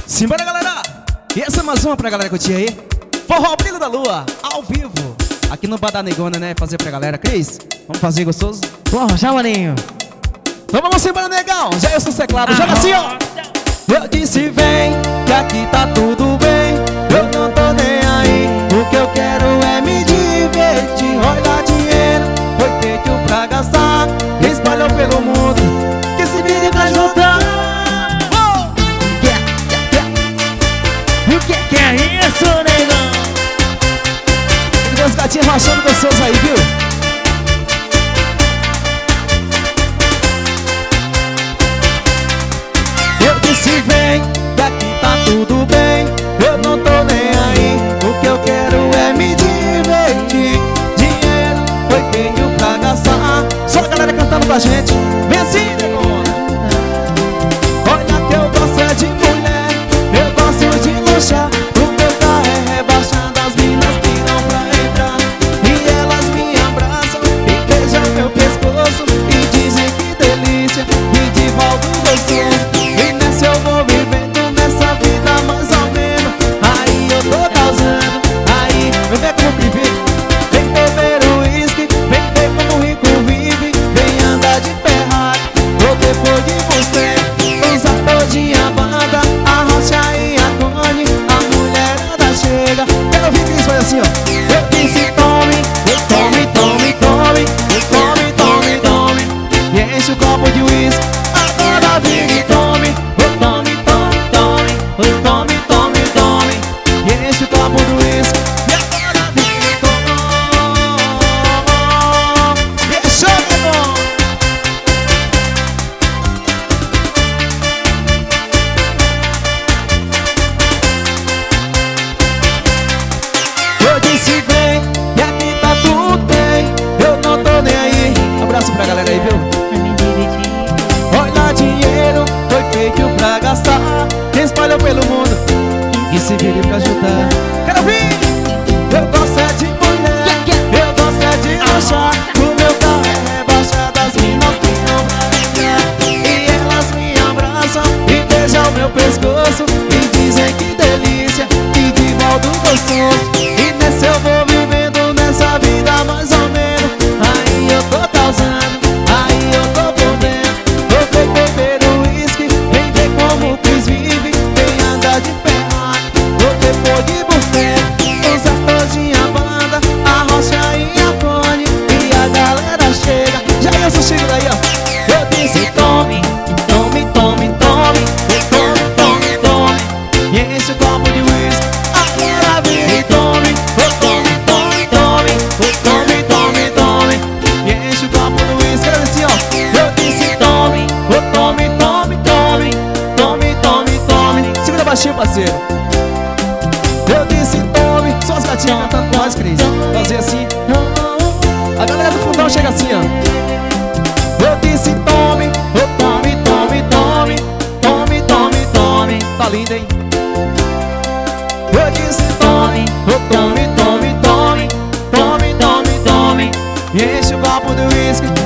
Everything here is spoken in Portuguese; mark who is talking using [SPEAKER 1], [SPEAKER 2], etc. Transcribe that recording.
[SPEAKER 1] Simbora, galera! E essa é mais uma pra galera curtir aí. Forró Brilho da Lua, ao vivo. Aqui no Bar da Negona, né? Fazer pra galera. Cris, vamos fazer gostoso?
[SPEAKER 2] Porra, já, maninho.
[SPEAKER 1] Então vamos embora, negão. Já eu sou teclado, joga assim, ó. Eu disse vem, que aqui tá tudo bem. Eu não tô nem aí. O que eu quero é me divertir. Olha, dinheiro foi feito pra gastar. Espalhou pelo mundo, que se vire pra juntar.
[SPEAKER 2] E o que é isso, negão?
[SPEAKER 1] Tem uns gatinhos rachando gostosos aí, viu? Eu disse vem, que aqui tá tudo bem. Eu não tô nem aí. O que eu quero é me divertir. Dinheiro foi feito pra gastar. Só a galera cantando com a gente. Vem assim, negona. Olha que eu gosto é de mulher. Eu gosto de luxar. O meu carro é rebaixado. As minas tiram pra entrar e elas me abraçam e beijam meu pescoço e dizem que delícia e de volta gostoso. E nessa eu vou vivendo nessa vida mais ou menos. Aí eu tô causando. Aí vem ver como vive. Vem beber o uísque. Vem ver como o rico vive. Vem andar de Ferrari ou depois de você. Usa todinha a banda, a Rocha e a Tony. A mulherada chega. Quero ouvir Cris, faz assim, ó. Eu disse tome, tome, tome, tome, tome, tome, tome. E enche o copo de uísque. Agora vira e tome, tome, tome, tome, tome, tome, tome. E enche o copo do uísque. E agora vira e tome. E é show, meu irmão. Eu disse vem, e aqui tá tudo bem. Eu não tô nem aí. Abraço pra galera aí, viu?
[SPEAKER 2] Pra me divertir.
[SPEAKER 1] Olha, dinheiro foi feito pra gastar. Quem espalhou pelo mundo e se vire pra ajudar. Quero ouvir! Eu gosto é de mulher. Eu gosto é de luxar. O meu carro é rebaixado. As minas tiram pra entrar e elas me abraçam e beijam meu pescoço e dizem que delícia e de volta gostoso. E nessa eu vou vivendo nessa vida mais ou menos. Aí eu tô causando, aí eu tô por dentro. Eu vou beber o uísque, vem ver como o Cris vive. Vem andar de Ferrari, ou depois de você. Usa todinha a banda, a Rocha e a Tony. E a galera chega. Já eu sou Chico daí, ó. Eu disse tome, tome, tome, tome, tome, tome, tome. E enche o copo de uísque. Agora vem e tome, tome, tome, tome, tome, tome, tome. E enche o copo do uísque. Olha assim, ó. Eu disse tome, tome, tome, tome, tome, tome, tome. Segura baixinho, parceiro. Eu disse tome. Só as gatinhas cantando com nós, Cris. Fazer assim. A galera do fundão chega assim, ó. Eu disse tome, tome, tome, tome, tome, tome, tome. Tá lindo, hein? Eu disse tome, tome, tome, tome, tome, tome, tome. E enche o copo do uísque.